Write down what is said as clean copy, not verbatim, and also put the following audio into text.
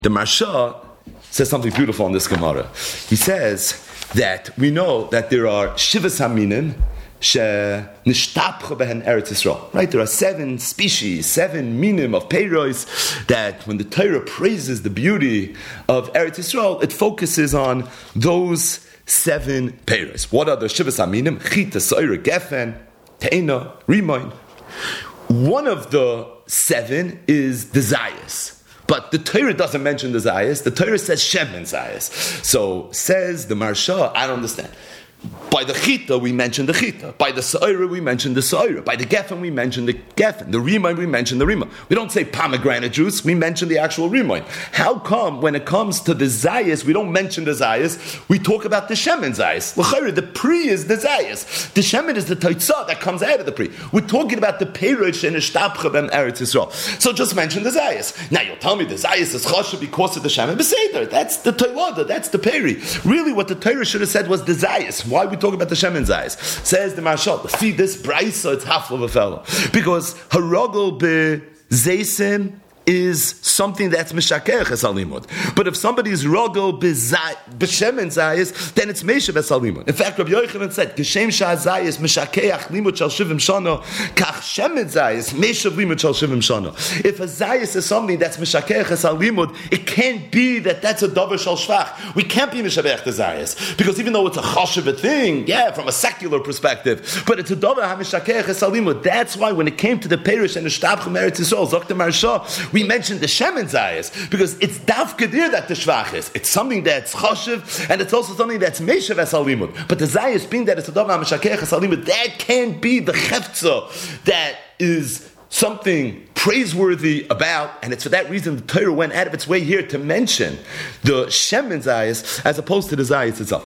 The Marsha says something beautiful in this Gemara. He says that we know that there are Shivas Haminim she nishtapcha behen Eretz Yisrael. Right? There are 7 species, 7 minim of peiros that when the Torah praises the beauty of Eretz Yisrael, it focuses on those 7 peiros. What are the Shivas Haminim? Chita, Soira, Gefen, Teina, Rimoin. One of the 7 is the Zayas. But the Torah doesn't mention the Zayas. The Torah says Shem and Zayas. So says the Marsha, I don't understand. By the Chita, we mention the Chita. By the Sa'ira, we mention the Sa'ira. By the Geffen, we mention the Geffen. The Rimoin, we mention the Rimoin. We don't say pomegranate juice, we mention the actual Rimoin. How come, when it comes to the Zayas, we don't mention the Zayas, we talk about the Shemen Zayas? L'chayra, the Pri is the Zayas. The Shemen is the Taitzah that comes out of the Pri. We're talking about the Perush and the Shtapcha ben Eretz Yisrael. So just mention the Zayas. Now you'll tell me the Zayas is Chasha because of the Shemen Beseder. That's the Toilada, that's the Peri. Really, what the Torah should have said was the Zayas. Why are we talking about the Shemen Zayas? Says the Marshal, see this Braisa, it's half of a fellow. Because Harogel be Zaysim is something that's Meshakeh Chesalimud. But if somebody's Rogel b'Shemen Zayis, then it's Meshav Chesalimud. In fact, Rabbi Yochanan said, Geshem Shah Zayis, Meshakeach Limud Shal Shivim Shana, Kach Shemen Zayis, Meshav Limud Shal Shivim Shana. If a Zayis is something that's Meshakeh Chesalimud, it can't be that that's a Dover Shal Shvach. We can't be Meshavech the Zayis. Because even though it's a Choshev thing, from a secular perspective, but it's a Dover HaMeshakeh Chesalimud. That's why when it came to the Perish and the Shtabchem Eretz Yisrael, Zok Marsha, we mentioned the Shemen Zayas because it's Dafka dir that the Shvach is. It's something that's Choshev and it's also something that's Meshav Esalimud. But the Zayas being that it's a Davar HaMeshakeh Esalimud, that can't be the Chefza that is something praiseworthy about, and it's for that reason the Torah went out of its way here to mention the Shemen Zayas as opposed to the Zayas itself.